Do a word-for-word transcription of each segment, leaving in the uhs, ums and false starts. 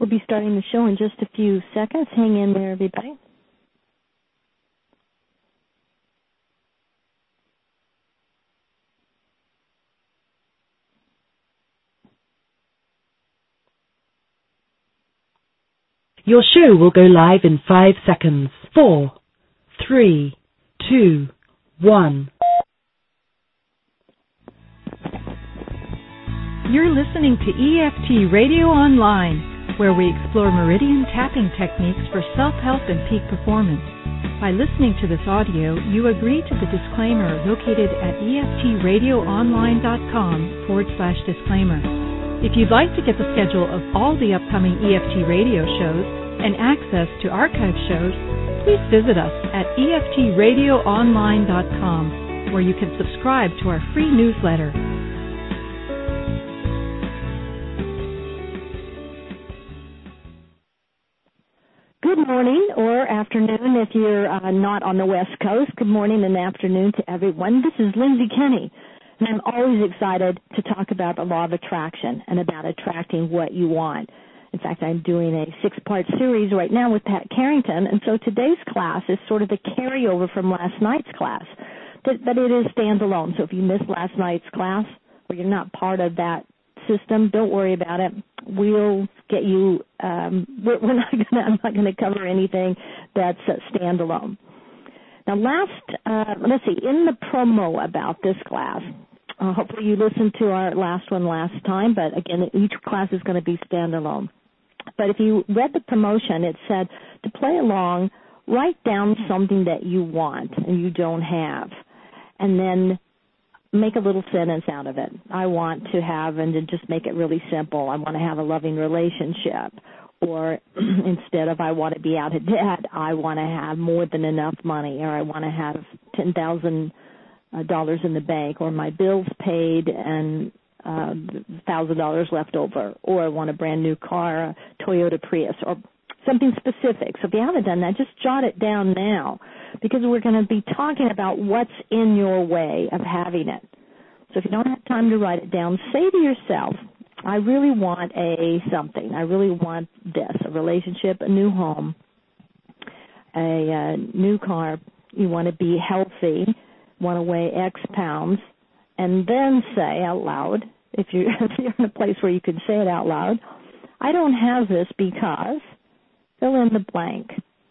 We'll be starting the show in just a few seconds. Hang in there, everybody. Your show will go live in five seconds. Four, three, two, one. You're listening to E F T Radio Online, where we explore meridian tapping techniques for self-help and peak performance. By listening to this audio, you agree to the disclaimer located at EFTradioonline.com forward slash disclaimer. If you'd like to get the schedule of all the upcoming E F T radio shows and access to archive shows, please visit us at E F T radio online dot com, where you can subscribe to our free newsletter. Good morning or afternoon if you're uh, not on the West Coast. Good morning and afternoon to everyone. This is Lindsay Kenny, and I'm always excited to talk about the law of attraction and about attracting what you want. In fact, I'm doing a six-part series right now with Pat Carrington, and so today's class is sort of a carryover from last night's class, but, but it is standalone. So if you missed last night's class or you're not part of that system, don't worry about it. We'll get you. Um, we're, we're not going. I'm not going to cover anything that's uh, standalone. Now, last. Uh, let's see. In the promo about this class, uh, hopefully you listened to our last one last time. But again, each class is going to be standalone. But if you read the promotion, it said to play along, write down something that you want and you don't have, and then make a little sentence out of it. I want to have, and to just make it really simple, I want to have a loving relationship. Or instead of I want to be out of debt, I want to have more than enough money, or I want to have ten thousand dollars in the bank, or my bills paid and uh, one thousand dollars left over, or I want a brand new car, a Toyota Prius, or something specific. So if you haven't done that, just jot it down now, because we're going to be talking about what's in your way of having it. So if you don't have time to write it down, say to yourself, I really want a something. I really want this, a relationship, a new home, a, a new car. You want to be healthy, want to weigh X pounds, and then say out loud, if you're, if you're in a place where you can say it out loud, I don't have this because, fill in the blank.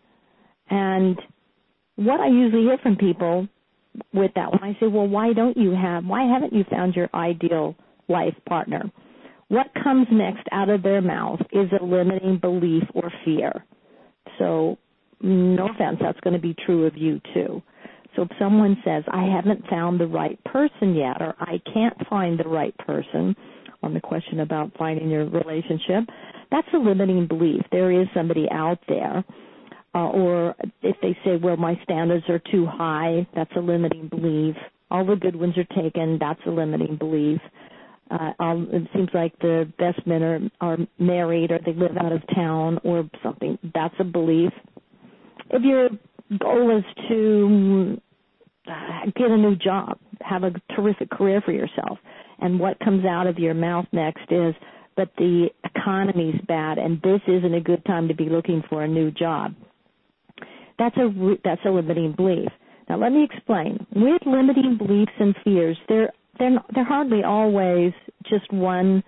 And what I usually hear from people with that one, I say, well, why don't you have, why haven't you found your ideal life partner? What comes next out of their mouth is a limiting belief or fear. So, no offense, that's going to be true of you too. So if someone says, I haven't found the right person yet, or I can't find the right person, on the question about finding your relationship, that's a limiting belief. There is somebody out there. Uh, or if they say, well, my standards are too high, that's a limiting belief. All the good ones are taken, that's a limiting belief. Uh, um, it seems like the best men are, are married, or they live out of town or something. That's a belief. If your goal is to uh, get a new job, have a terrific career for yourself, and what comes out of your mouth next is, but the economy's bad and this isn't a good time to be looking for a new job, that's a, that's a limiting belief. Now, let me explain. With limiting beliefs and fears, they're, they're, they're hardly always just one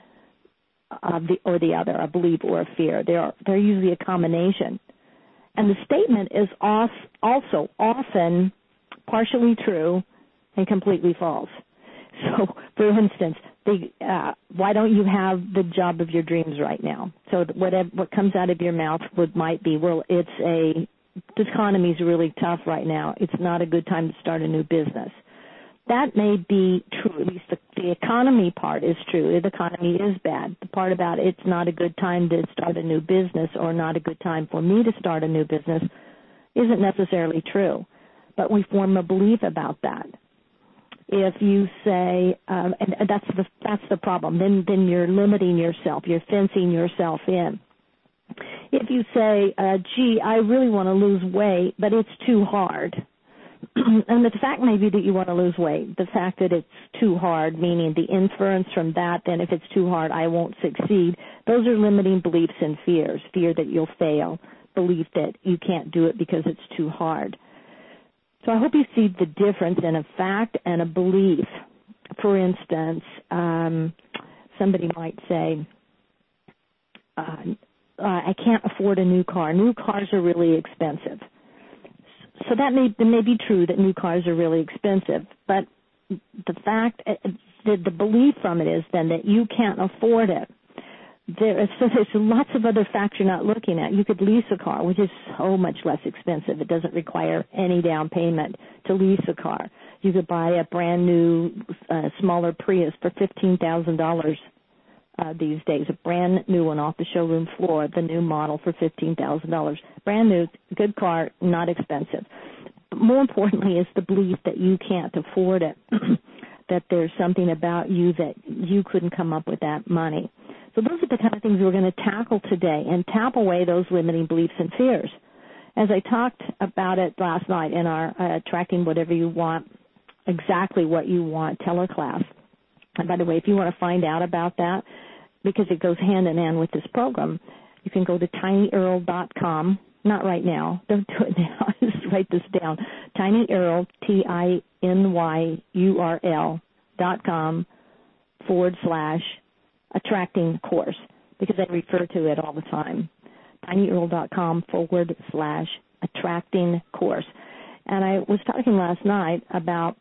of the, or the other, a belief or a fear. They're, they're usually a combination. And the statement is off, also often partially true and completely false. So, for instance, the, uh, why don't you have the job of your dreams right now? So whatever, what comes out of your mouth would, might be, well, it's a, the economy's really tough right now. It's not a good time to start a new business. That may be true. At least the, the economy part is true. The economy is bad. The part about it's not a good time to start a new business, or not a good time for me to start a new business, isn't necessarily true. But we form a belief about that. If you say, um, and that's the that's the problem, then then you're limiting yourself. You're fencing yourself in. If you say, uh, gee, I really want to lose weight, but it's too hard, And the fact may be that you want to lose weight. The fact that it's too hard, meaning the inference from that, then if it's too hard, I won't succeed. Those are limiting beliefs and fears. Fear that you'll fail. Belief that you can't do it because it's too hard. So I hope you see the difference in a fact and a belief. For instance, um, somebody might say, uh, I can't afford a new car. New cars are really expensive. So that may, that may be true that new cars are really expensive, but the fact, the, the belief from it is then that you can't afford it. There is, so there's lots of other facts you're not looking at. You could lease a car, which is so much less expensive. It doesn't require any down payment to lease a car. You could buy a brand new, uh, smaller Prius for fifteen thousand dollars uh, these days, a brand new one off the showroom floor, the new model for fifteen thousand dollars. Brand new, good car, not expensive. But more importantly is the belief that you can't afford it, that there's something about you that you couldn't come up with that money. So those are the kind of things we're going to tackle today and tap away those limiting beliefs and fears. As I talked about it last night in our uh, Attracting Whatever You Want, Exactly What You Want teleclass. And by the way, if you want to find out about that, because it goes hand in hand with this program, you can go to tiny earl dot com. Not right now. Don't do it now. Just write this down. tinyurl, T I N Y U R L dot com forward slash attracting course, because I refer to it all the time. tinyurl dot com forward slash attracting course. And I was talking last night about,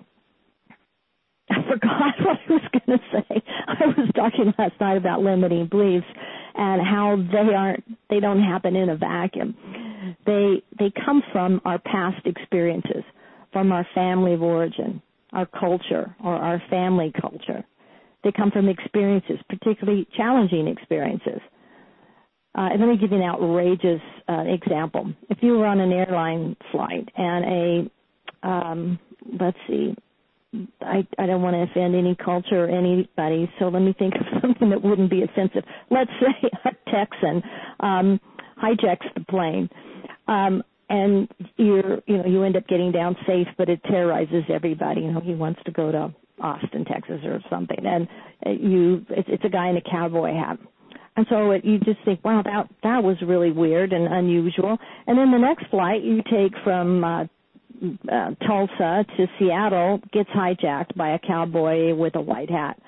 I forgot what I was going to say. I was talking last night about limiting beliefs and how they aren't, they don't happen in a vacuum. They, they come from our past experiences, from our family of origin, our culture, or our family culture. They come from experiences, particularly challenging experiences. Uh, and let me give you an outrageous uh, example. If you were on an airline flight and a, um, let's see, I, I don't want to offend any culture or anybody, so let me think of something that wouldn't be offensive. Let's say a Texan um, hijacks the plane, um, and you're, you know, you end up getting down safe, but it terrorizes everybody. You know, he wants to go to Austin, Texas, or something, and you, it's, it's a guy in a cowboy hat. And so it, you just think, wow, that that was really weird and unusual. And then the next flight you take from uh, uh, Tulsa to Seattle gets hijacked by a cowboy with a white hat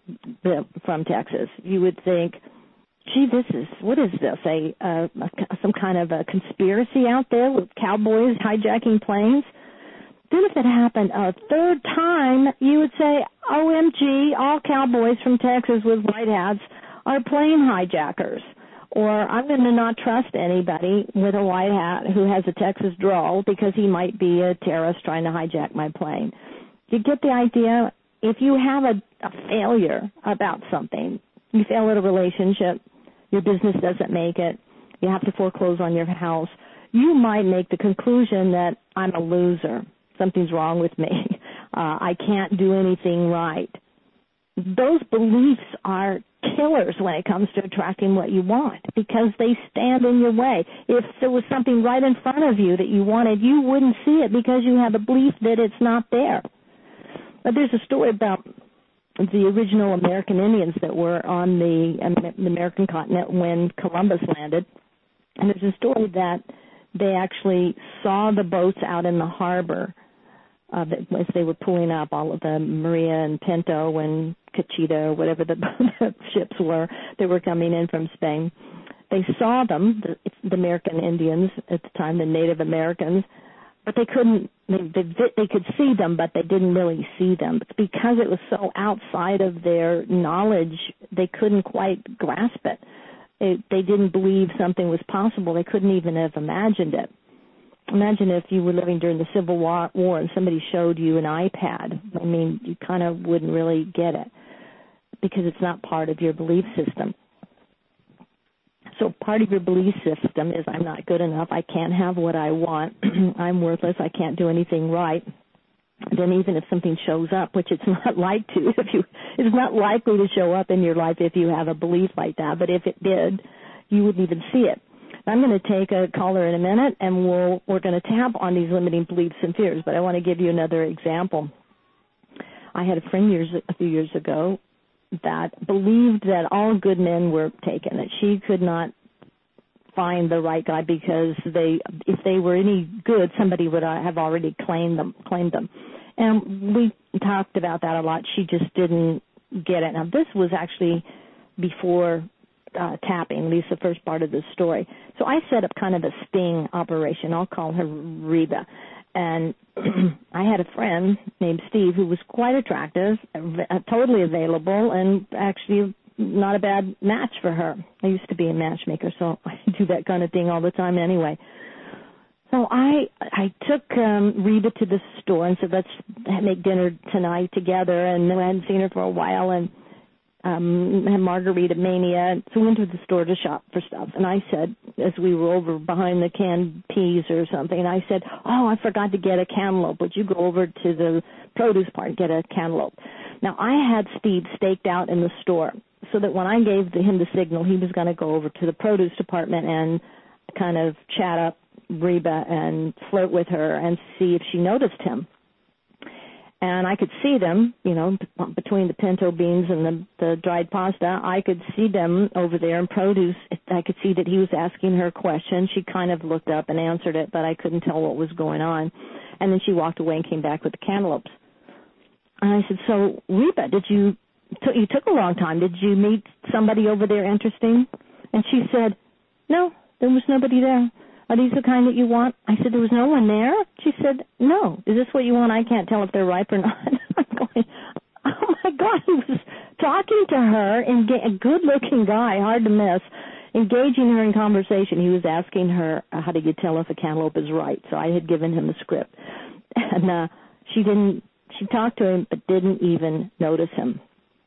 from Texas. You would think, gee, this is, what is this, a, a, a some kind of a conspiracy out there with cowboys hijacking planes? Then if it happened a third time, you would say, O M G, all cowboys from Texas with white hats are plane hijackers. Or I'm going to not trust anybody with a white hat who has a Texas drawl because he might be a terrorist trying to hijack my plane. You get the idea? If you have a, a failure about something, you fail at a relationship, your business doesn't make it, you have to foreclose on your house, you might make the conclusion that I'm a loser. Something's wrong with me. Uh, I can't do anything right. Those beliefs are killers when it comes to attracting what you want because they stand in your way. If there was something right in front of you that you wanted, you wouldn't see it because you have a belief that it's not there. But there's a story about the original American Indians that were on the, the American continent when Columbus landed. And there's a story that they actually saw the boats out in the harbor Uh, as they were pulling up, all of the Maria and Pinto and Cachita, whatever the, the ships were that were coming in from Spain. They saw them, the, the American Indians at the time, the Native Americans, but they couldn't, they, they, they could see them, but they didn't really see them. But because it was so outside of their knowledge, they couldn't quite grasp it. it. They didn't believe something was possible. They couldn't even have imagined it. Imagine if you were living during the Civil War and somebody showed you an iPad. I mean, you kind of wouldn't really get it because it's not part of your belief system. So part of your belief system is I'm not good enough. I can't have what I want. I'm worthless. I can't do anything right. Then even if something shows up, which it's not like to, if you, it's not likely to show up in your life if you have a belief like that. But if it did, you wouldn't even see it. I'm going to take a caller in a minute, and we'll, we're going to tap on these limiting beliefs and fears, but I want to give you another example. I had a friend years, a few years ago that believed that all good men were taken, that she could not find the right guy because they, if they were any good, somebody would have already claimed them, claimed them. And we talked about that a lot. She just didn't get it. Now, this was actually before Uh, tapping, at least the first part of the story. So I set up kind of a sting operation. I'll call her Reba. And I had a friend named Steve who was quite attractive, uh, totally available, and actually not a bad match for her. I used to be a matchmaker, so I do that kind of thing all the time anyway. So I I took um, Reba to the store and said, let's make dinner tonight together, and I hadn't seen her for a while, and Um, had margarita mania, so we went to the store to shop for stuff. And I said, as we were over behind the canned peas or something, and I said, oh, I forgot to get a cantaloupe. Would you go over to the produce part and get a cantaloupe? Now, I had Steve staked out in the store so that when I gave him the signal, he was going to go over to the produce department and kind of chat up Reba and flirt with her and see if she noticed him. And I could see them, you know, between the pinto beans and the, the dried pasta. I could see them over there in produce. I could see that he was asking her questions. She kind of looked up and answered it, but I couldn't tell what was going on. And then she walked away and came back with the cantaloupes. And I said, so, Reba, did you, t- you took a long time. Did you meet somebody over there interesting? And she said, no, there was nobody there. Are these the kind that you want? I said, there was no one there? She said, no. Is this what you want? I can't tell if they're ripe or not. I'm going, oh, my God. He was talking to her, and a good-looking guy, hard to miss, engaging her in conversation. He was asking her, uh, how do you tell if a cantaloupe is right? So I had given him the script. And uh, she didn't, she talked to him but didn't even notice him.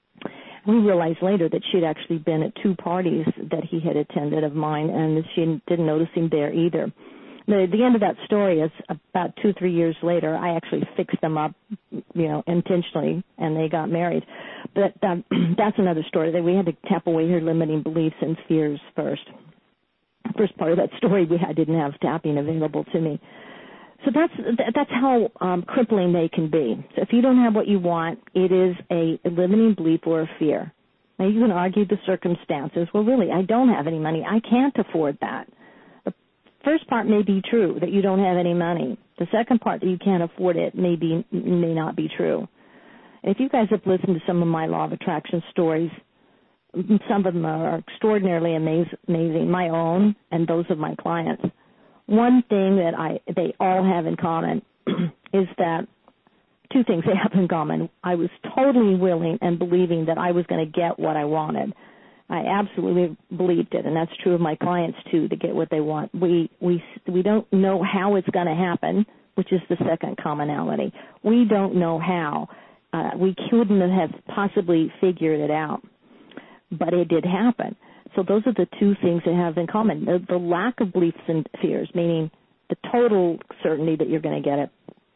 We realized later that she'd actually been at two parties that he had attended of mine, and she didn't notice him there either. The, the end of that story is about two, three years later, I actually fixed them up, you know, intentionally, and they got married. But um, that's another story, that we had to tap away her limiting beliefs and fears first. First part of that story, we I didn't have tapping available to me. So that's that's how um, crippling they can be. So if you don't have what you want, it is a limiting belief or a fear. Now, you can argue the circumstances. Well, really, I don't have any money. I can't afford that. The first part may be true, that you don't have any money. The second part, that you can't afford it, may, be, may not be true. If you guys have listened to some of my law of attraction stories, some of them are extraordinarily amazing, my own and those of my clients. One thing that I they all have in common is that two things they have in common. I was totally willing and believing that I was going to get what I wanted. I absolutely believed it, and that's true of my clients too, to get what they want. We we we don't know how it's going to happen, which is the second commonality. We don't know how. Uh, we couldn't have possibly figured it out, but it did happen. So those are the two things they have in common. The, the lack of beliefs and fears, meaning the total certainty that you're going to get it,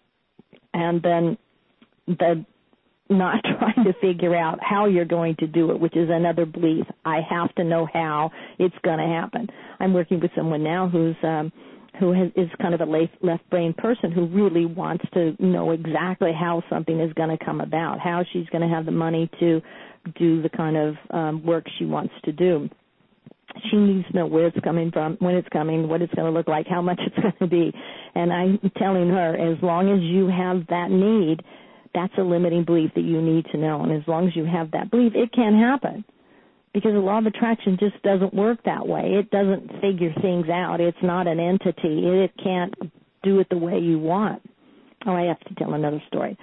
and then the not trying to figure out how you're going to do it, which is another belief. I have to know how it's going to happen. I'm working with someone now who's um, who has, is kind of a left, left brain person who really wants to know exactly how something is going to come about, how she's going to have the money to do the kind of um, work she wants to do. She needs to know where it's coming from, when it's coming, what it's going to look like, how much it's going to be. And I'm telling her, as long as you have that need, that's a limiting belief that you need to know. And as long as you have that belief, it can happen. Because the law of attraction just doesn't work that way. It doesn't figure things out. It's not an entity. It can't do it the way you want. Oh, I have to tell another story.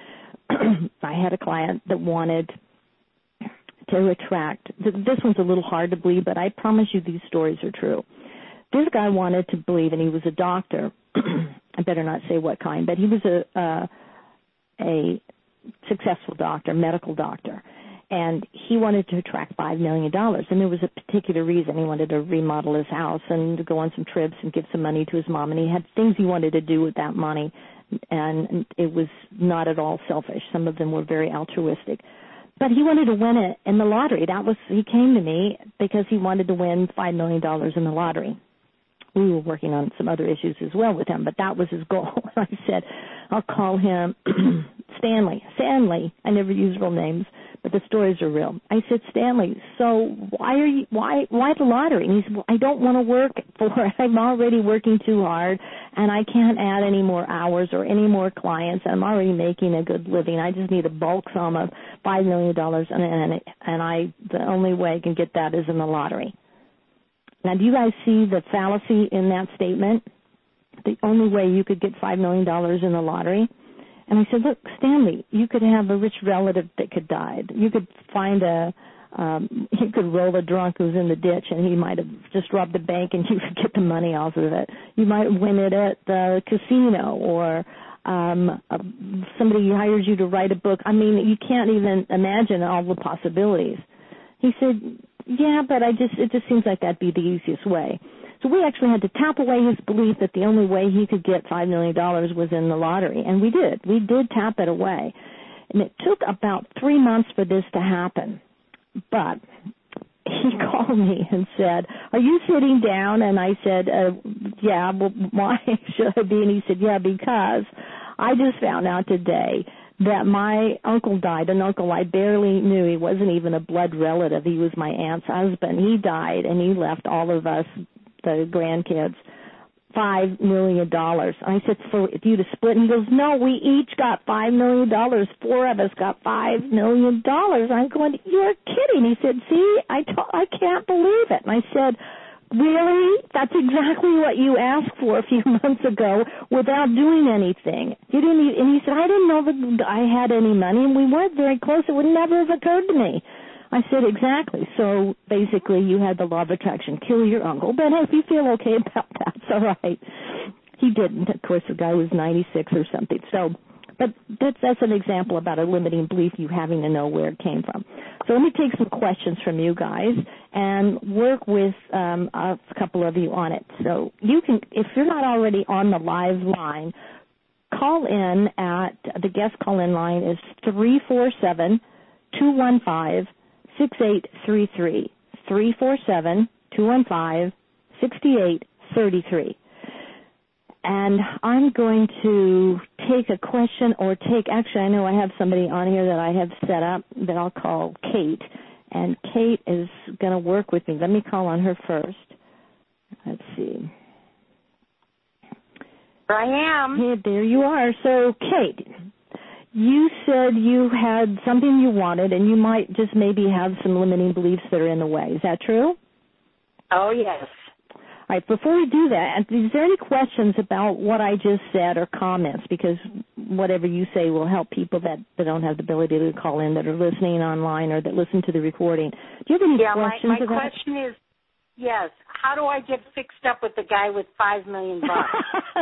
I had a client that wanted to attract. This one's a little hard to believe, but I promise you these stories are true. This guy wanted to believe, and he was a doctor. I better not say what kind, but he was a uh, a successful doctor, medical doctor, and he wanted to attract five million dollars, and there was a particular reason. He wanted to remodel his house and to go on some trips and give some money to his mom, and he had things he wanted to do with that money, and it was not at all selfish. Some of them were very altruistic. But he wanted to win it in the lottery. That was, he came to me because he wanted to win five million dollars in the lottery. we were working on some other issues as well with him, but that was his goal. I said, I'll call him Stanley. Stanley. I never use real names, but the stories are real. I said, Stanley, so why are you, why, why the lottery? And he said, well, I don't want to work for it. I'm already working too hard, and I can't add any more hours or any more clients. I'm already making a good living. I just need a bulk sum of five million dollars, and, and, and I, the only way I can get that is in the lottery. Now, do you guys see the fallacy in that statement? The only way you could get five million dollars in the lottery? And I said, look, Stanley, you could have a rich relative that could die. You could find a, um, you could roll a drunk who's in the ditch, and he might have just robbed the bank, and you could get the money off of it. You might win it at the casino, or um, uh, somebody hires you to write a book. I mean, you can't even imagine all the possibilities. He said, yeah, but I just it just seems like that'd be the easiest way. So we actually had to tap away his belief that the only way he could get five million dollars was in the lottery, and we did. We did tap it away. And it took about three months for this to happen. But he called me and said, are you sitting down? And I said, uh, yeah, well, why should I be? And he said, yeah, because I just found out today that my uncle died, an uncle I barely knew. He wasn't even a blood relative. He was my aunt's husband. He died, and he left all of us, the grandkids, five million dollars. I said, for you to split? And he goes, no, we each got five million dollars. Four of us got five million dollars. I'm going, you're kidding. He said, see, I, t- I can't believe it. And I said, really? That's exactly what you asked for a few months ago without doing anything. You didn't even, and he said, I didn't know that I had any money, and we weren't very close. It would never have occurred to me. I said, exactly. So basically you had the law of attraction. Kill your uncle. But hey, if you feel okay about that, it's all right. He didn't. Of course, the guy was ninety-six or something. So, but that's, that's an example about a limiting belief, you having to know where it came from. So let me take some questions from you guys and work with um, a couple of you on it. So you can, if you're not already on the live line, call in at, the guest call-in line is three four seven, two one five, six eight three three, three four seven, two one five, six eight three three. And I'm going to take a question or take, actually I know I have somebody on here that I have set up that I'll call Kate. And Kate is going to work with me. Let me call on her first. Let's see. Here I am. Yeah, there you are. So, Kate, you said you had something you wanted, and you might just maybe have some limiting beliefs that are in the way. Is that true? Oh, yes. All right, before we do that, is there any questions about what I just said or comments? Because whatever you say will help people that, that don't have the ability to call in, that are listening online or that listen to the recording. Do you have any yeah, questions my, my about question is, yes, how do I get fixed up with the guy with five million bucks?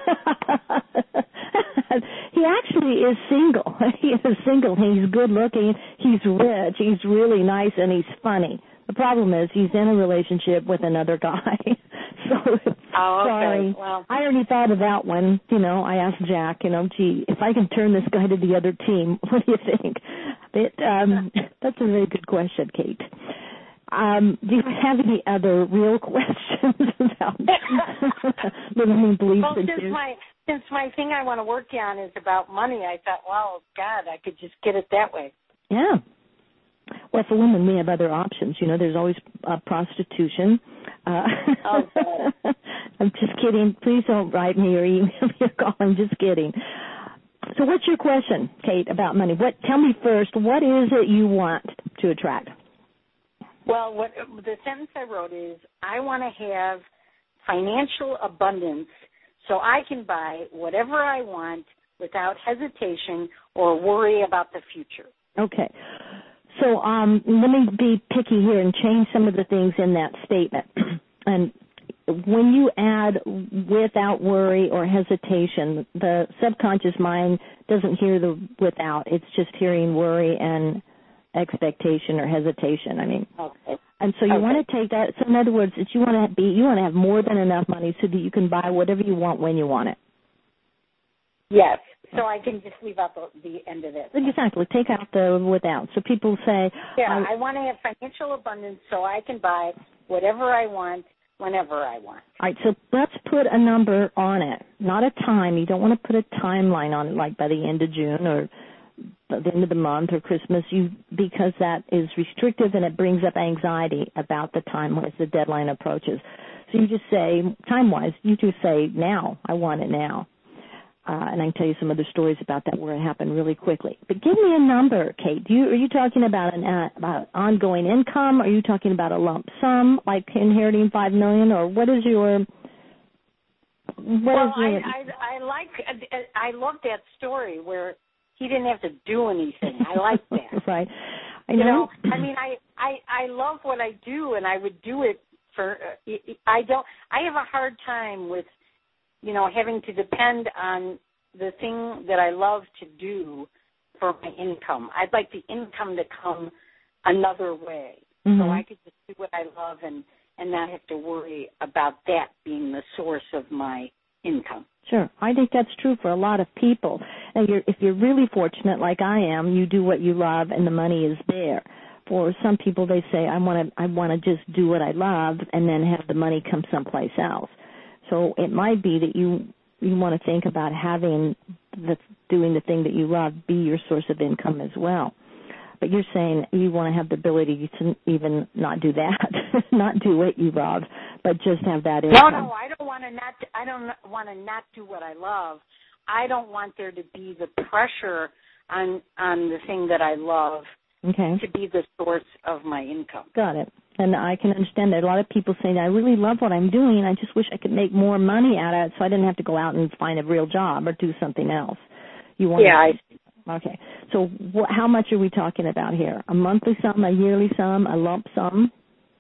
He actually is single. He is single. He's good looking. He's rich. He's really nice, and he's funny. The problem is he's in a relationship with another guy. So, oh, okay. sorry. Well, I already thought of that one. You know, I asked Jack, you know, gee, if I can turn this guy to the other team, what do you think? It, um, that's a very good question, Kate. Um, do you have any other real questions about limiting beliefs? Well, since my, since my thing I want to work on is about money, I thought, well, God, I could just get it that way. Yeah. Well, for women, we have other options. You know, there's always uh, prostitution. Uh, oh, God. I'm just kidding. Please don't write me or email me or call. I'm just kidding. So what's your question, Kate, about money? What? Tell me first, what is it you want to attract? Well, what the sentence I wrote is, I want to have financial abundance so I can buy whatever I want without hesitation or worry about the future. Okay. So um, let me be picky here and change some of the things in that statement. And when you add without worry or hesitation, the subconscious mind doesn't hear the without. It's just hearing worry and expectation or hesitation. I mean, okay. And so you okay. want to take that. So in other words, it's you want to be, you want to have more than enough money so that you can buy whatever you want when you want it. Yes. So I can just leave out the, the end of it. Exactly. Take out the without. So people say, yeah, I, I want to have financial abundance so I can buy whatever I want whenever I want. All right, so let's put a number on it, not a time. You don't want to put a timeline on it, like by the end of June or by the end of the month or Christmas, you because that is restrictive and it brings up anxiety about the time as the deadline approaches. So you just say, time-wise, you just say, now, I want it now. Uh, and I can tell you some other stories about that where it happened really quickly. But give me a number, Kate. Do you, are you talking about an uh, about ongoing income? Are you talking about a lump sum, like inheriting five million dollars, or what is your? What well, is your, I, I I like I love that story where he didn't have to do anything. I like that. Right. I know. You know, I mean, I, I I love what I do, and I would do it for. Uh, I don't. I have a hard time with, you know, having to depend on the thing that I love to do for my income. I'd like the income to come another way, mm-hmm. so I could just do what I love and, and not have to worry about that being the source of my income. Sure. I think that's true for a lot of people. And you're, if you're really fortunate, like I am, you do what you love and the money is there. For some people, they say, I want to I want to just do what I love and then have the money come someplace else. So it might be that you you want to think about having the doing the thing that you love be your source of income as well. But you're saying you want to have the ability to even not do that, not do what you love, but just have that income. No, no, I don't want to not. I don't want to not do what I love. I don't want there to be the pressure on on the thing that I love okay. to be the source of my income. Got it. And I can understand that. A lot of people say, I really love what I'm doing. I just wish I could make more money out of it so I didn't have to go out and find a real job or do something else. You want yeah, I see. Okay. So wh- how much are we talking about here? A monthly sum, a yearly sum, a lump sum?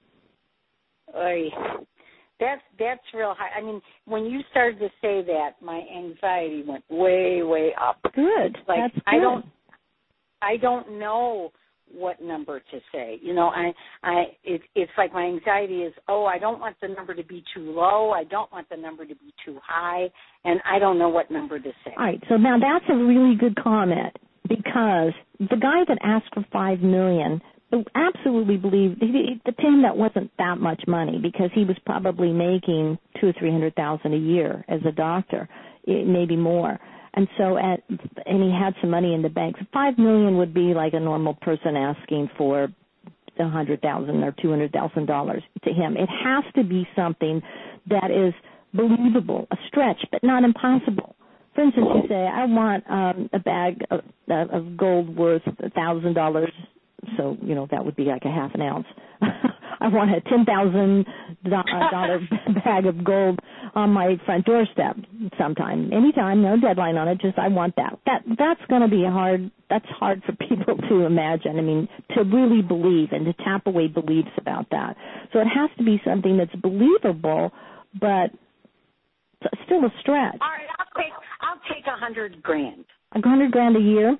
Oy. That's that's real high. I mean, when you started to say that, my anxiety went way, way up. Good. Like that's good. I don't, I don't know what number to say. You know, I, I, it, it's like my anxiety is, oh, I don't want the number to be too low. I don't want the number to be too high, and I don't know what number to say. All right. So now that's a really good comment because the guy that asked for five million dollars absolutely believed he, to him that wasn't that much money because he was probably making two or three hundred thousand a year as a doctor, maybe more. And so, at, and he had some money in the bank. So five million would be like a normal person asking for a hundred thousand or two hundred thousand dollars to him. It has to be something that is believable, a stretch, but not impossible. For instance, you say, "I want um, a bag of, of gold worth a thousand dollars." So you know that would be like a half an ounce. I want a ten thousand dollar bag of gold on my front doorstep sometime, anytime, no deadline on it. Just I want that. That that's going to be hard. That's hard for people to imagine. I mean, to really believe and to tap away beliefs about that. So it has to be something that's believable, but still a stretch. All right, I'll take I'll take a hundred grand. A hundred grand a year.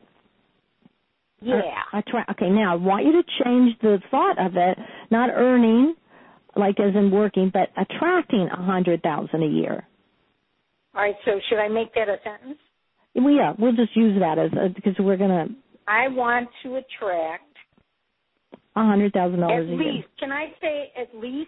Yeah. I try, okay, now I want you to change the thought of it, not earning, like as in working, but attracting a hundred thousand a year. All right. So should I make that a sentence? Well, yeah, we'll just use that as a, because we're gonna. I want to attract a hundred thousand dollars a year. At least. Can I say at least?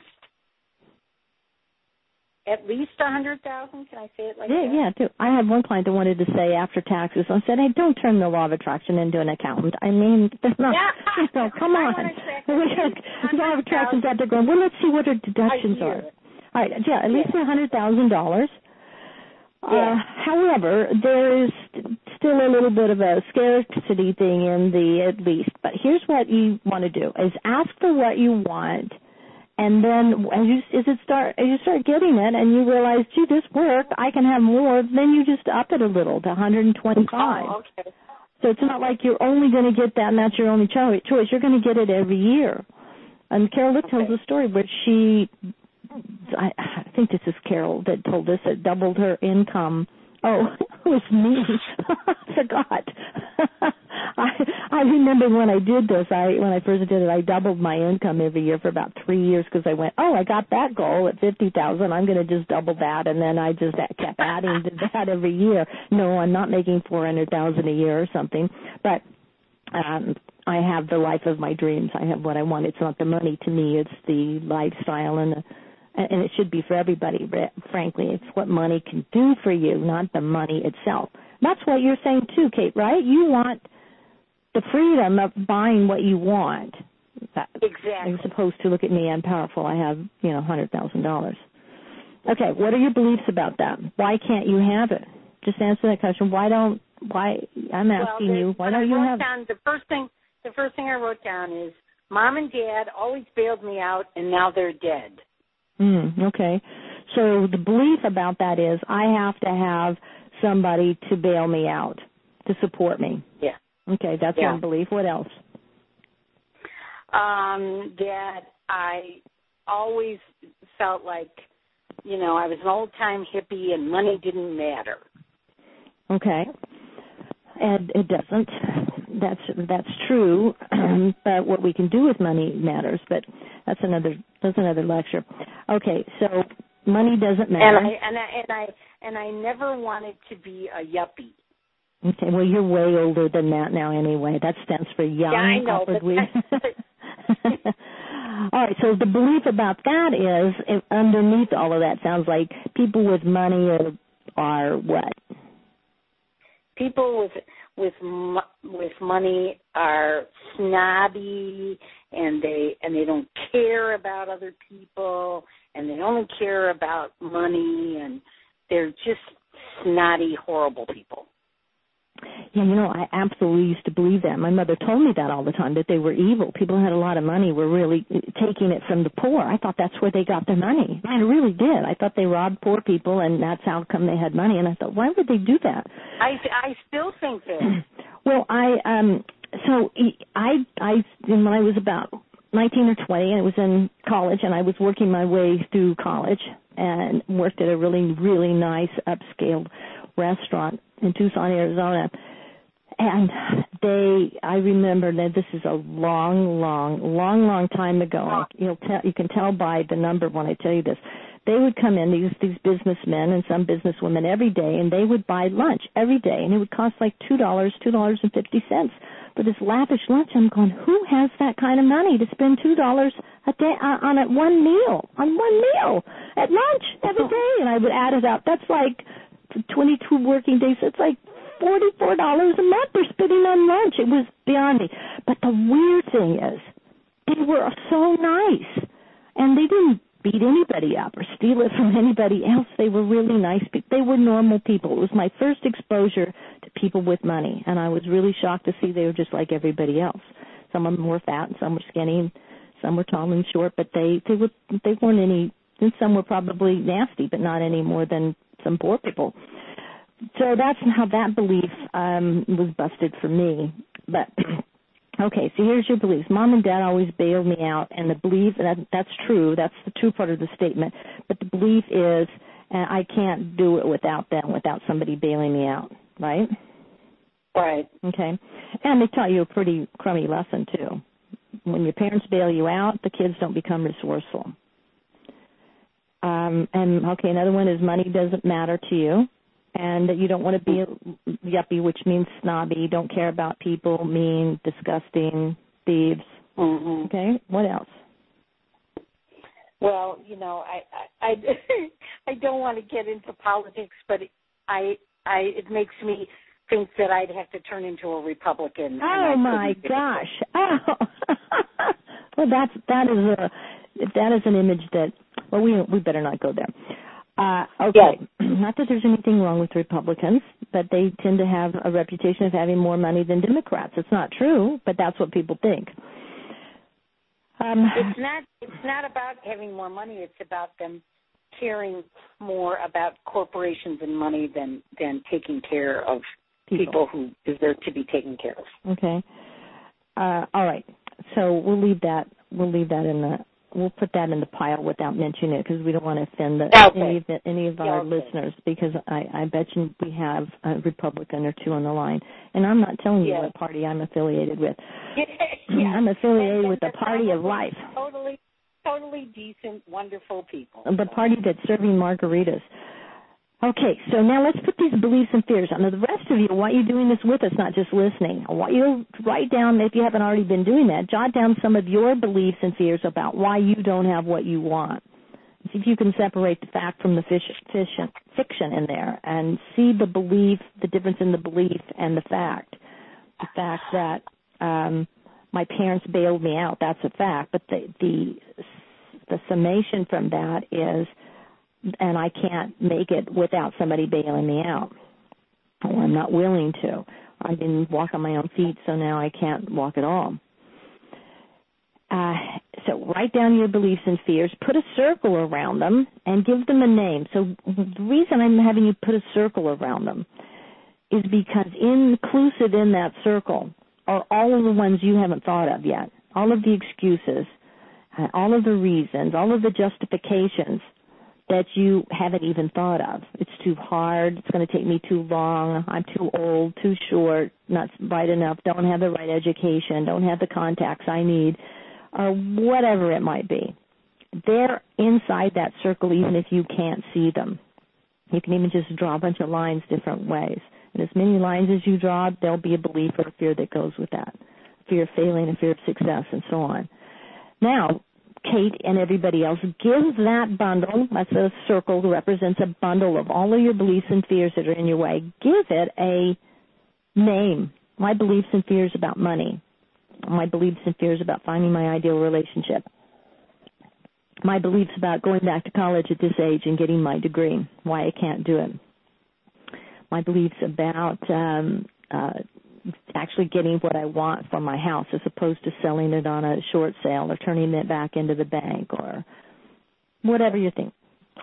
At least a hundred thousand? Can I say it like yeah, that? Yeah, yeah, too. I had one client that wanted to say after taxes. I said, hey, don't turn the law of attraction into an accountant. I mean, that's not, yeah. you know, come on. The law of attraction's out there going, well, let's see what her deductions are. All right, yeah, at least a hundred thousand dollars. Uh, however, there is still a little bit of a scarcity thing in the at least. But here's what you want to do: is ask for what you want. And then as you, as it start, as you start getting it and you realize, gee, this worked, I can have more, then you just up it a little to one hundred twenty-five. Oh, okay. So it's not like you're only going to get that and that's your only cho- choice. You're going to get it every year. And Carol Lick tells okay. a story where she, I, I think this is Carol that told us, it doubled her income. Oh, it was me. I forgot. I I remember when I did this, I when I first did it, I doubled my income every year for about three years because I went, oh, I got that goal at fifty thousand. I'm going to just double that, and then I just kept adding to that every year. No, I'm not making four hundred thousand a year or something, but um, I have the life of my dreams. I have what I want. It's not the money to me; it's the lifestyle and the and it should be for everybody, but frankly, it's what money can do for you, not the money itself. That's what you're saying too, Kate, right? You want the freedom of buying what you want. Exactly. As opposed to, look at me, I'm powerful, I have, you know, one hundred thousand dollars. Okay, what are your beliefs about that? Why can't you have it? Just answer that question. Why don't, why, I'm asking well, you, why don't you have down, the first thing, the first thing I wrote down is, Mom and Dad always bailed me out, and now they're dead. Mm, okay. So the belief about that is I have to have somebody to bail me out, to support me. Yeah. Okay, that's yeah. one belief. What else? Um, that I always felt like, you know, I was an old-time hippie and money didn't matter. Okay. And it doesn't. That's that's true, but what we can do with money matters. But that's another that's another lecture. Okay, so money doesn't matter. And I and I and I and I never wanted to be a yuppie. Okay, well you're way older than that now anyway. That stands for young. Yeah, I know. But all right, so the belief about that is underneath all of that sounds like people with money are, are what? People with with with money are snobby, and they and they don't care about other people, and they only care about money, and they're just snotty, horrible people. Yeah, you know, I absolutely used to believe that. My mother told me that all the time, that they were evil. People who had a lot of money were really taking it from the poor. I thought that's where they got their money. I really did. I thought they robbed poor people, and that's how come they had money. And I thought, why would they do that? I, I still think that. Well, I, um, so I, I, when I was about nineteen or twenty, I was in college, and I was working my way through college and worked at a really, really nice upscale restaurant in Tucson, Arizona. And they, I remember that this is a long, long, long, long time ago. I, you'll tell, you can tell by the number when I tell you this. They would come in, these these businessmen and some businesswomen every day, and they would buy lunch every day, and it would cost like two dollars, two dollars and fifty cents for this lavish lunch. I'm going, who has that kind of money to spend two dollars a day on, on a one meal, on one meal at lunch every day? And I would add it up. That's like twenty-two working days. It's like forty-four dollars a month they're spending on lunch. It was beyond me. But the weird thing is, they were so nice, and they didn't beat anybody up or steal it from anybody else. They were really nice people. They were normal people. It was my first exposure to people with money, and I was really shocked to see they were just like everybody else. Some of them were fat, and some were skinny, and some were tall and short, but they they were they weren't any. And some were probably nasty, but not any more than some poor people. So that's how that belief um, was busted for me. But okay, so here's your beliefs. Mom and Dad always bailed me out, and the belief, that that's true, that's the true part of the statement, but the belief is uh, I can't do it without them, without somebody bailing me out, right? Right. Okay. And they taught you a pretty crummy lesson, too. When your parents bail you out, the kids don't become resourceful. Um, and, okay, another one is money doesn't matter to you, and that you don't want to be a yuppie, which means snobby, you don't care about people, mean, disgusting, thieves. Mm-hmm. Okay, what else? Well, you know, I I, I, I don't want to get into politics, but I I it makes me think that I'd have to turn into a Republican. Oh my gosh! Oh, well, that's that is a that is an image that. Well, we we better not go there. Uh, okay, yes. Not that there's anything wrong with Republicans, but they tend to have a reputation of having more money than Democrats. It's not true, but that's what people think. Um, it's not. It's not about having more money. It's about them caring more about corporations and money than than taking care of people, people who deserve to be taken care of. Okay. Uh, all right. So we'll leave that. We'll leave that in the. We'll put that in the pile without mentioning it because we don't want to offend the, okay. any of the, any of our okay. listeners because I, I bet you we have a Republican or two on the line. And I'm not telling you yeah. what party I'm affiliated with. yeah. I'm affiliated and, with the party of life. Totally, totally decent, wonderful people. The party that's serving margaritas. Okay, so now let's put these beliefs and fears on. Now, the rest of you, I want you doing this with us, not just listening. I want you to write down, if you haven't already been doing that, jot down some of your beliefs and fears about why you don't have what you want. if you can separate the fact from the fiction, fiction in there and see the belief, the difference in the belief and the fact. The fact that um, my parents bailed me out, that's a fact, but the, the the summation from that is, and I can't make it without somebody bailing me out, or I'm not willing to. I didn't walk on my own feet, so now I can't walk at all. Uh, so write down your beliefs and fears, put a circle around them, and give them a name. So the reason I'm having you put a circle around them is because inclusive in that circle are all of the ones you haven't thought of yet, all of the excuses, uh, all of the reasons, all of the justifications that you haven't even thought of. It's too hard, it's going to take me too long, I'm too old, too short, not bright enough, don't have the right education, don't have the contacts I need, or whatever it might be. They're inside that circle even if you can't see them. You can even just draw a bunch of lines different ways. And as many lines as you draw, there'll be a belief or a fear that goes with that. Fear of failing, a fear of success, and so on. Now, Kate and everybody else, give that bundle, that's a circle that represents a bundle of all of your beliefs and fears that are in your way, give it a name. My beliefs and fears about money. My beliefs and fears about finding my ideal relationship. My beliefs about going back to college at this age and getting my degree, why I can't do it. My beliefs about um, uh, actually getting what I want from my house as opposed to selling it on a short sale or turning it back into the bank or whatever you think.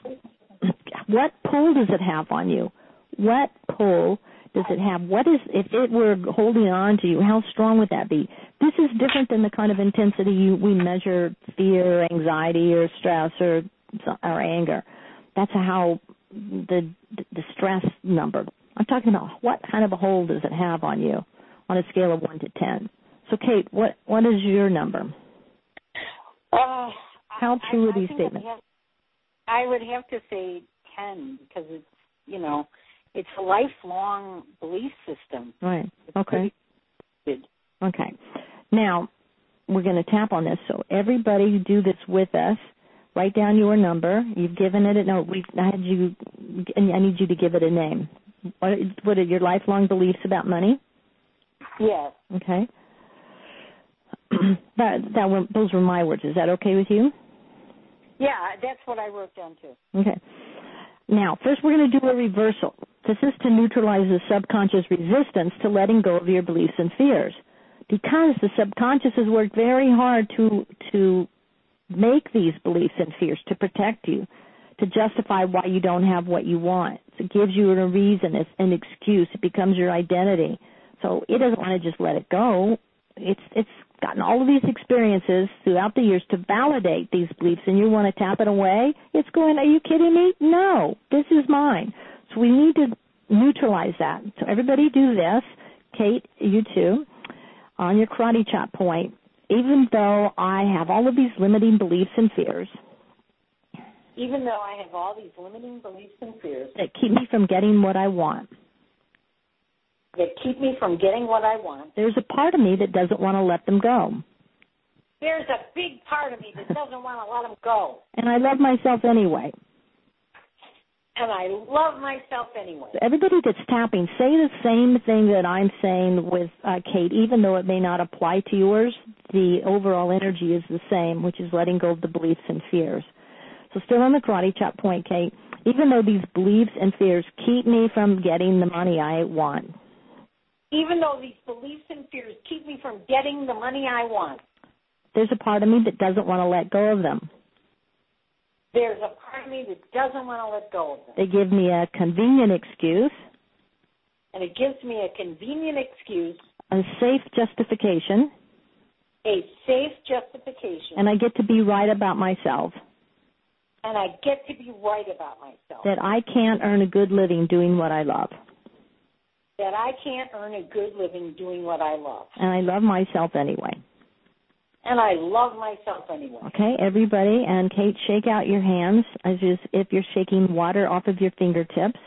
What pull does it have on you? What pull does it have? What is, if it were holding on to you, how strong would that be? This is different than the kind of intensity you, we measure fear, anxiety, or stress, or, or anger. That's how the the stress number. I'm talking about what kind of a hold does it have on you on a scale of one to ten. So, Kate, what what is your number? Uh, how true I, are these I statements? Have, I would have to say ten because it's, you know, it's a lifelong belief system. Right. It's Okay. Good. Okay. Now, we're going to tap on this. So everybody do this with us. Write down your number. You've given it a no. We've I had you. I need you to give it a name. What, what are your lifelong beliefs about money? Yes. Okay. that that were, those were my words. Is that okay with you? Yeah, that's what I wrote down too. Okay. Now, first we're going to do a reversal. This is to neutralize the subconscious resistance to letting go of your beliefs and fears, because the subconscious has worked very hard to to make these beliefs and fears to protect you, to justify why you don't have what you want. So it gives you a reason, an excuse. It becomes your identity. So it doesn't want to just let it go. It's it's gotten all of these experiences throughout the years to validate these beliefs, and you want to tap it away? It's going, are you kidding me? No, this is mine. So we need to neutralize that. So everybody do this. Kate, you too, on your karate chop point. Even though I have all of these limiting beliefs and fears, even though I have all these limiting beliefs and fears that keep me from getting what I want, that keep me from getting what I want, there's a part of me that doesn't want to let them go. There's a big part of me that doesn't want to let them go. And I love myself anyway. And I love myself anyway. So everybody that's tapping, say the same thing that I'm saying with uh, Kate, even though it may not apply to yours. The overall energy is the same, which is letting go of the beliefs and fears. So still on the karate chop point, Kate, even though these beliefs and fears keep me from getting the money I want. Even though these beliefs and fears keep me from getting the money I want. There's a part of me that doesn't want to let go of them. There's a part of me that doesn't want to let go of them. They give me a convenient excuse. And it gives me a convenient excuse. A safe justification. A safe justification. And I get to be right about myself. And I get to be right about myself. That I can't earn a good living doing what I love. That I can't earn a good living doing what I love. And I love myself anyway. And I love myself anyway. Okay, everybody, and Kate, shake out your hands as if you're shaking water off of your fingertips.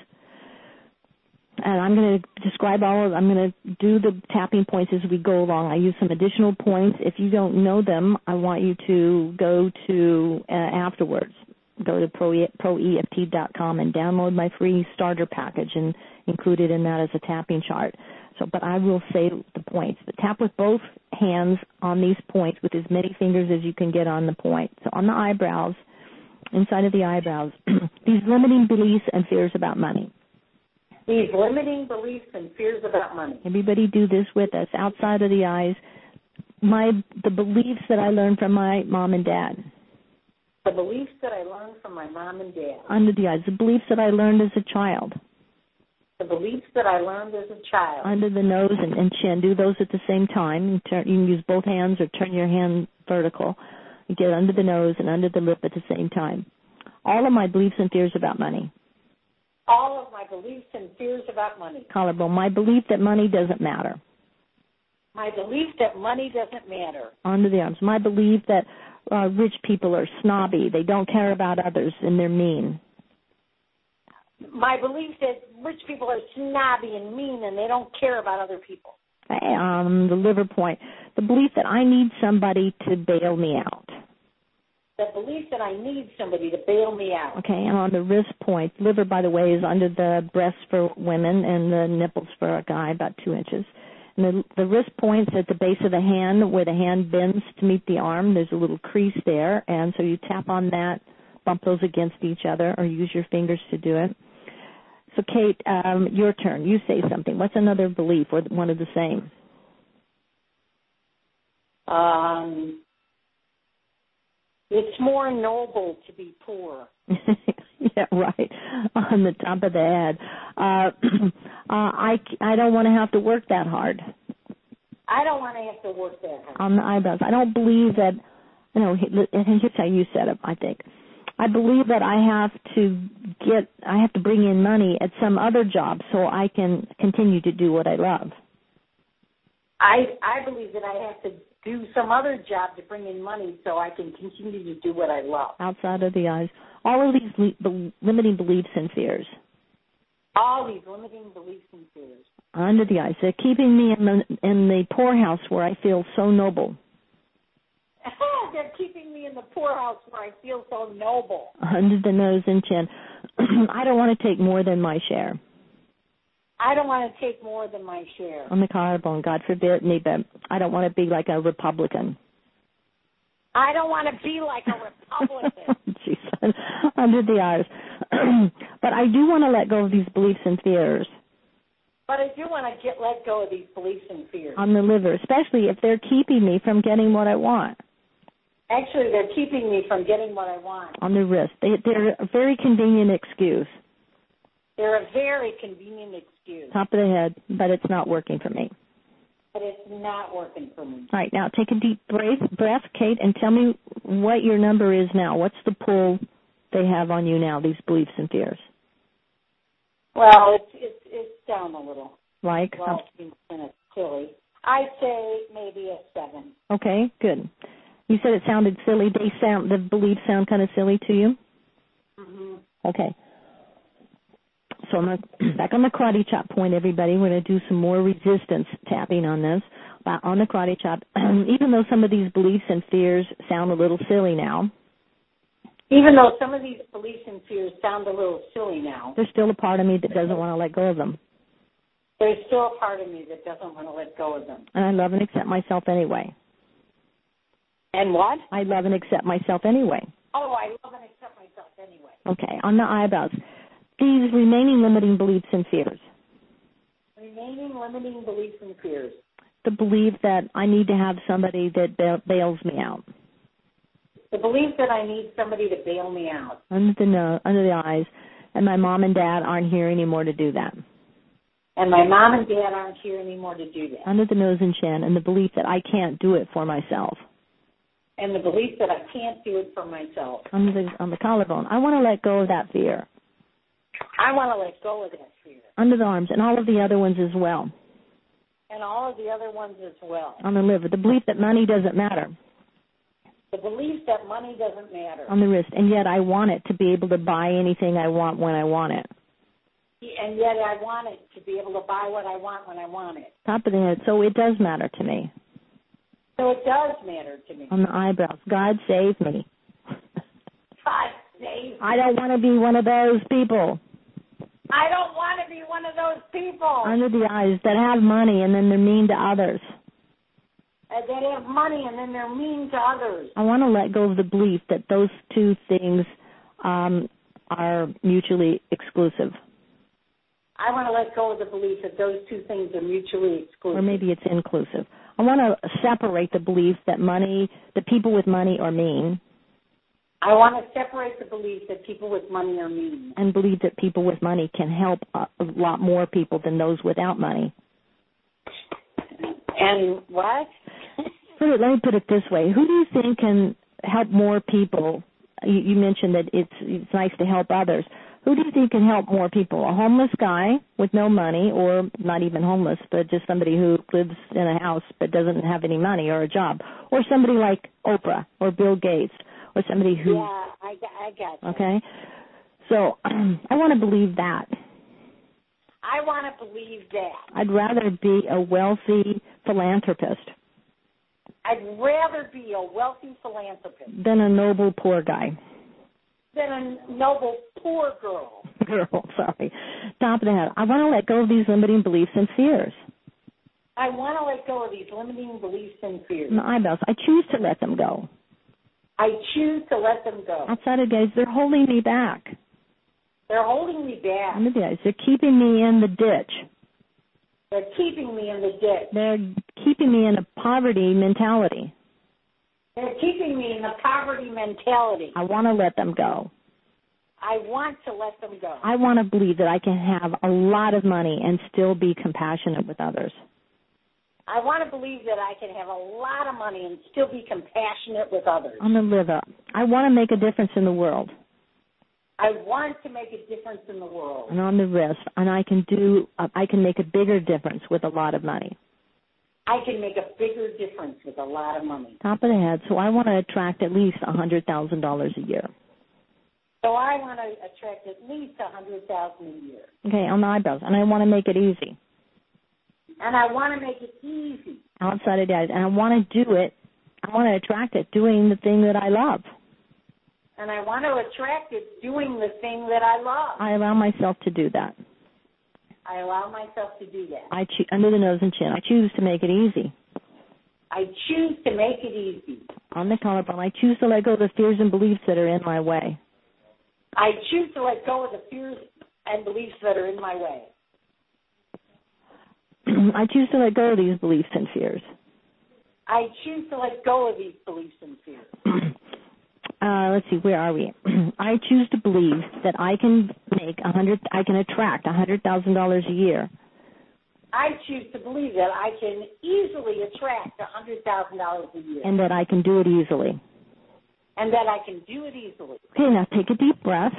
And I'm going to describe all of, I'm going to do the tapping points as we go along. I use some additional points. If you don't know them, I want you to go to uh, afterwards go to pro e f t dot com and download my free starter package and include it in that as a tapping chart. So, but I will say the points. But tap with both hands on these points with as many fingers as you can get on the point. So on the eyebrows, inside of the eyebrows, these limiting beliefs and fears about money. These limiting beliefs and fears about money. Everybody do this with us. Outside of the eyes, my the beliefs that I learned from my mom and dad. The beliefs that I learned from my mom and dad. Under the eyes, the beliefs that I learned as a child. The beliefs that I learned as a child. Under the nose and, and chin. Do those at the same time. You, turn, you can use both hands or turn your hand vertical. You get under the nose and under the lip at the same time. All of my beliefs and fears about money. All of my beliefs and fears about money. Collarbone. My belief that money doesn't matter. My belief that money doesn't matter. Under the arms. My belief that uh, rich people are snobby. They don't care about others and they're mean. My belief that rich people are snobby and mean and they don't care about other people. Um, the liver point. The belief that I need somebody to bail me out. The belief that I need somebody to bail me out. Okay, and on the wrist point, liver, by the way, is under the breast for women and the nipples for a guy, about two inches. And the, the wrist point's at the base of the hand where the hand bends to meet the arm. There's a little crease there, and so you tap on that, bump those against each other, or use your fingers to do it. So, Kate, um, your turn. You say something. What's another belief or one of the same? Um, it's more noble to be poor. Yeah, right. On the top of the head. Uh, uh, I, I don't want to have to work that hard. I don't want to have to work that hard. On the eyebrows. I don't believe that, you know, and here's how you said it, I think. I believe that I have to get, I have to bring in money at some other job so I can continue to do what I love. I I believe that I have to do some other job to bring in money so I can continue to do what I love. Outside of the eyes. All of these li- limiting beliefs and fears. All these limiting beliefs and fears. Under the eyes. They're keeping me in the, in the poorhouse where I feel so noble. They're keeping me in the poorhouse where I feel so noble. Under the nose and chin. I don't want to take more than my share. I don't want to take more than my share. On the collarbone, God forbid me, but I don't want to be like a Republican. I don't want to be like a Republican. Jeez, under the eyes. But I do want to let go of these beliefs and fears. But I do want to get let go of these beliefs and fears. On the liver, especially if they're keeping me from getting what I want. Actually, they're keeping me from getting what I want. On the wrist. They, they're a very convenient excuse. They're a very convenient excuse. Top of the head, but it's not working for me. But it's not working for me. All right, now take a deep breath, breath, Kate, and tell me what your number is now. What's the pull they have on you now, these beliefs and fears? Well, it's it's, it's down a little. Like? Well, it's kind of silly. I'd say maybe a seven. Okay, good. You said it sounded silly. They sound, the beliefs sound kind of silly to you? Mm-hmm. Okay. So I'm gonna, back on the karate chop point, everybody. We're going to do some more resistance tapping on this. But on the karate chop, even though some of these beliefs and fears sound a little silly now. Even though some of these beliefs and fears sound a little silly now. There's still a part of me that doesn't want to let go of them. There's still a part of me that doesn't want to let go of them. And I love and accept myself anyway. And what? I love and accept myself anyway. Oh, I love and accept myself anyway. Okay, on the eyebrows. These remaining limiting beliefs and fears. Remaining limiting beliefs and fears. The belief that I need to have somebody that bail- bails me out. The belief that I need somebody to bail me out. Under the nose, under the eyes, and my mom and dad aren't here anymore to do that. And my mom and dad aren't here anymore to do that. Under the nose and chin, and the belief that I can't do it for myself. And the belief that I can't do it for myself. Under the, on the collarbone. I want to let go of that fear. I want to let go of that fear. Under the arms, and all of the other ones as well. And all of the other ones as well. On the liver, the belief that money doesn't matter. The belief that money doesn't matter. On the wrist, and yet I want it to be able to buy anything I want when I want it. And yet I want it to be able to buy what I want when I want it. Top of the head, so it does matter to me. So it does matter to me. On the eyebrows, God save me. God Dave. I don't want to be one of those people. I don't want to be one of those people. Under the eyes that have money and then they're mean to others. Uh, that have money and then they're mean to others. I want to let go of the belief that those two things um, are mutually exclusive. I want to let go of the belief that those two things are mutually exclusive. Or maybe it's inclusive. I want to separate the belief that money, that people with money are mean. I want to separate the belief that people with money are mean. And believe that people with money can help a, a lot more people than those without money. And what? Put it, let me put it this way. Who do you think can help more people? You, you mentioned that it's, it's nice to help others. Who do you think can help more people? A homeless guy with no money, or not even homeless, but just somebody who lives in a house but doesn't have any money or a job? Or somebody like Oprah or Bill Gates, or somebody who... Yeah, I, I got you. Okay? So um, I want to believe that. I want to believe that. I'd rather be a wealthy philanthropist. I'd rather be a wealthy philanthropist than a noble poor guy. Than a noble poor girl. Girl, sorry. Top of the head. I want to let go of these limiting beliefs and fears. I want to let go of these limiting beliefs and fears. My eyebrows. I choose to let them go. I choose to let them go. Outside of guys, they're holding me back. They're holding me back. Under the eyes. They're keeping me in the ditch. They're keeping me in the ditch. They're keeping me in a poverty mentality. They're keeping me in a poverty mentality. I want to let them go. I want to let them go. I want to believe that I can have a lot of money and still be compassionate with others. I want to believe that I can have a lot of money and still be compassionate with others. On the liver. I want to make a difference in the world. I want to make a difference in the world. And on the wrist, and I can do, uh, I can make a bigger difference with a lot of money. I can make a bigger difference with a lot of money. Top of the head. So I want to attract at least one hundred thousand dollars a year. So I want to attract at least one hundred thousand dollars a year. Okay, on the eyebrows. And I want to make it easy. And I want to make it easy. Outside of the eyes. And I want to do it, I want to attract it doing the thing that I love. And I want to attract it doing the thing that I love. I allow myself to do that. I allow myself to do that. I cho- under the nose and chin. I choose to make it easy. I choose to make it easy. On the collarbone. I choose to let go of the fears and beliefs that are in my way. I choose to let go of the fears and beliefs that are in my way. I choose to let go of these beliefs and fears. I choose to let go of these beliefs and fears. Uh, let's see, where are we? I choose to believe that I can make a hundred. I can attract a hundred thousand dollars a year. I choose to believe that I can easily attract a hundred thousand dollars a year, and that I can do it easily. And that I can do it easily. Okay, now take a deep breath.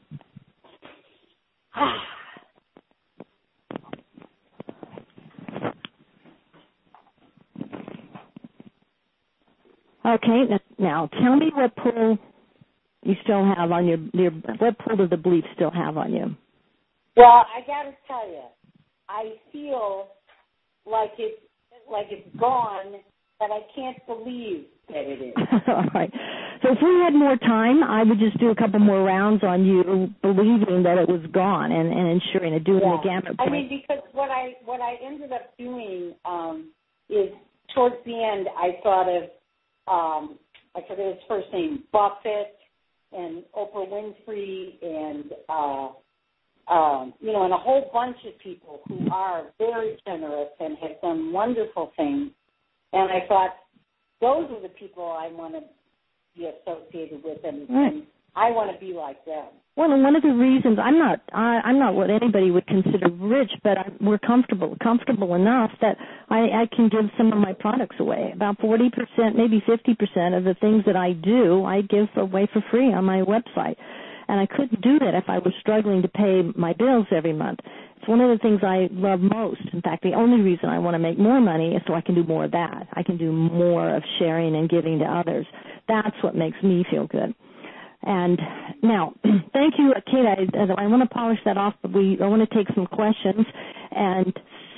Okay, now tell me what pull you still have on your, your what pull does the belief still have on you? Well, I got to tell you, I feel like it's like it's gone, but I can't believe that it is. All right. So if we had more time, I would just do a couple more rounds on you believing that it was gone and, and ensuring it, doing yeah. the gamut. I mean, because what I what I ended up doing um, is towards the end, I thought of. Um, I forget his first name, Buffett and Oprah Winfrey and, uh, um, you know, and a whole bunch of people who are very generous and have done wonderful things. And I thought, those are the people I want to be associated with, and, right. and I want to be like them. Well, and one of the reasons I'm not I, I'm not what anybody would consider rich, but I, we're comfortable, comfortable enough that I, I can give some of my products away. About forty percent, maybe fifty percent of the things that I do, I give away for free on my website. And I couldn't do that if I was struggling to pay my bills every month. It's one of the things I love most. In fact, the only reason I want to make more money is so I can do more of that. I can do more of sharing and giving to others. That's what makes me feel good. And now, thank you, Kate. I, I want to polish that off, but we I want to take some questions. And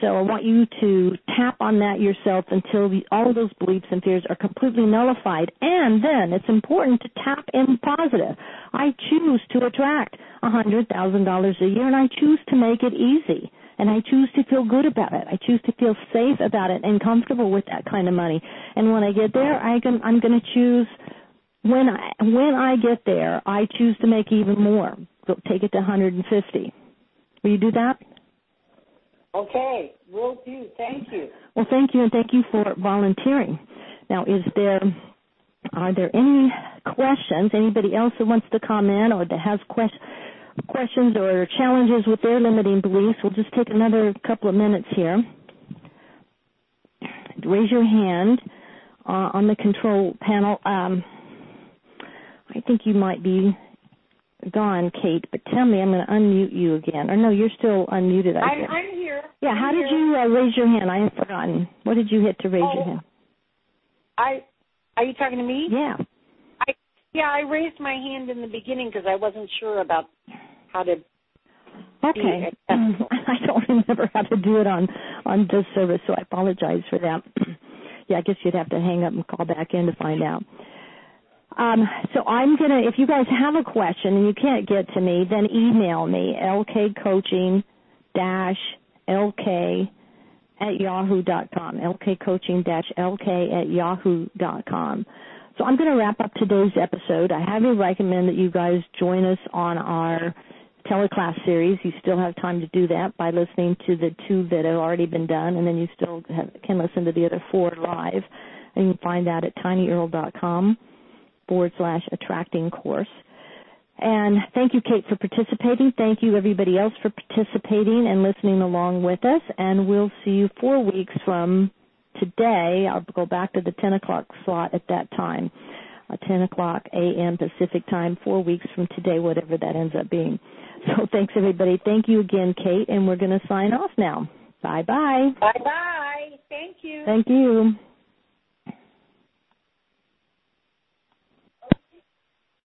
So I want you to tap on that yourself until the, all of those beliefs and fears are completely nullified. And then it's important to tap in positive. I choose to attract one hundred thousand dollars a year, and I choose to make it easy. And I choose to feel good about it. I choose to feel safe about it and comfortable with that kind of money. And when I get there, I can, I'm going to choose, when I, when I get there, I choose to make even more. So take it to one hundred fifty. Will you do that? Okay, will do. Thank you. Well, thank you, and thank you for volunteering. Now, is there, are there any questions? Anybody else that wants to comment or that has questions? questions or challenges with their limiting beliefs? We'll just take another couple of minutes here. Raise your hand uh, on the control panel. Um, I think you might be gone, Kate, but tell me, I'm going to unmute you again. Or no, you're still unmuted. I I'm, I'm here. Yeah, I'm how here. did you uh, raise your hand? I have forgotten. What did you hit to raise oh, your hand? I, are you talking to me? Yeah. I, yeah, I raised my hand in the beginning because I wasn't sure about how to Okay. I don't remember how to do it on, on this service, so I apologize for that. Yeah, I guess you'd have to hang up and call back in to find out. Um, so I'm going to, if you guys have a question and you can't get to me, then email me, lkcoaching dash lk at yahoo dot com, lkcoaching dash lk at yahoo dot com. So I'm going to wrap up today's episode. I highly recommend that you guys join us on our teleclass series. You still have time to do that by listening to the two that have already been done, and then you still have, can listen to the other four live. And you can find that at tinyurl.com forward slash attracting course. And thank you, Kate, for participating. Thank you, everybody else, for participating and listening along with us. And we'll see you four weeks from today. I'll go back to the ten o'clock slot at that time, uh, ten o'clock a.m. Pacific time, four weeks from today, whatever that ends up being. So thanks, everybody. Thank you again, Kate, and we're going to sign off now. Bye-bye. Bye-bye. Thank you. Thank you.